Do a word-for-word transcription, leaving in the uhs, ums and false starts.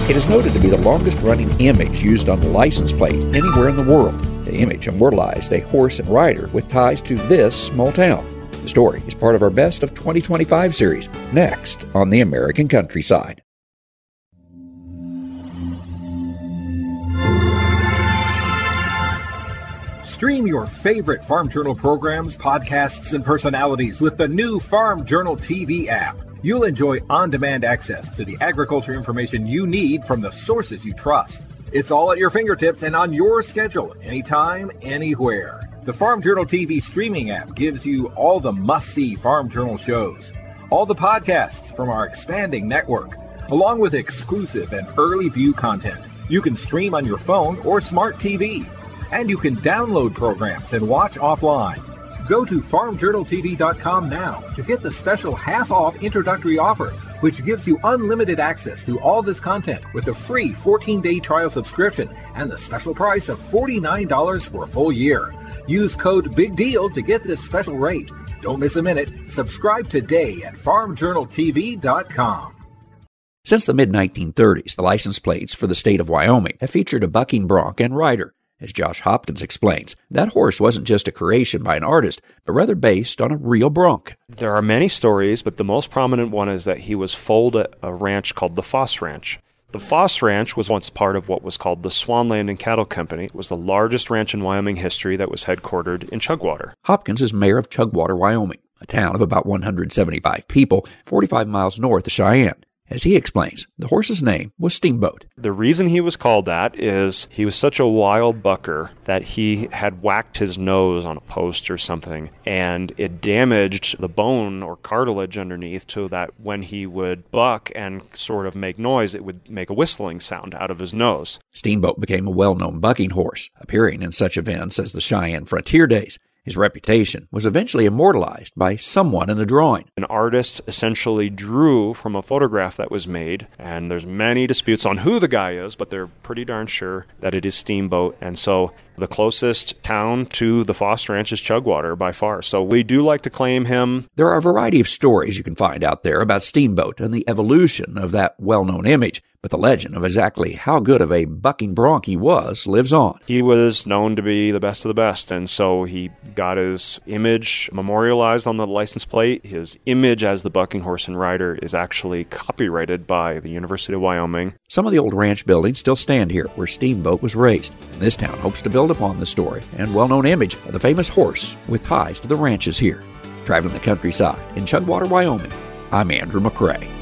It is noted to be the longest-running image used on the license plate anywhere in the world. The image immortalized a horse and rider with ties to this small town. The story is part of our Best of twenty twenty-five series, next on the American Countryside. Stream your favorite Farm Journal programs, podcasts, and personalities with the new Farm Journal T V app. You'll enjoy on-demand access to the agriculture information you need from the sources you trust. It's all at your fingertips and on your schedule, anytime, anywhere. The Farm Journal T V streaming app gives you all the must-see Farm Journal shows, all the podcasts from our expanding network, along with exclusive and early view content. You can stream on your phone or smart T V. And you can download programs and watch offline. Go to farm journal t v dot com now to get the special half-off introductory offer, which gives you unlimited access to all this content with a free fourteen-day trial subscription and the special price of forty-nine dollars for a full year. Use code BIGDEAL to get this special rate. Don't miss a minute. Subscribe today at farm journal t v dot com. Since the mid nineteen thirties, the license plates for the state of Wyoming have featured a bucking bronc and rider. As Josh Hopkins explains, that horse wasn't just a creation by an artist, but rather based on a real bronc. There are many stories, but the most prominent one is that he was foaled at a ranch called the Foss Ranch. The Foss Ranch was once part of what was called the Swan Land and Cattle Company. It was the largest ranch in Wyoming history that was headquartered in Chugwater. Hopkins is mayor of Chugwater, Wyoming, a town of about one hundred seventy-five people, forty-five miles north of Cheyenne. As he explains, the horse's name was Steamboat. The reason he was called that is he was such a wild bucker that he had whacked his nose on a post or something, and it damaged the bone or cartilage underneath so that when he would buck and sort of make noise, it would make a whistling sound out of his nose. Steamboat became a well-known bucking horse, appearing in such events as the Cheyenne Frontier Days. His reputation was eventually immortalized by someone in the drawing. An artist essentially drew from a photograph that was made, and there's many disputes on who the guy is, but they're pretty darn sure that it is Steamboat. And so the closest town to the Foss Ranch is Chugwater by far. So we do like to claim him. There are a variety of stories you can find out there about Steamboat and the evolution of that well-known image. But the legend of exactly how good of a bucking bronc he was lives on. He was known to be the best of the best, and so he got his image memorialized on the license plate. His image as the bucking horse and rider is actually copyrighted by the University of Wyoming. Some of the old ranch buildings still stand here where Steamboat was raised, and this town hopes to build upon the story and well-known image of the famous horse with ties to the ranches here. Traveling the countryside in Chugwater, Wyoming, I'm Andrew McCrae.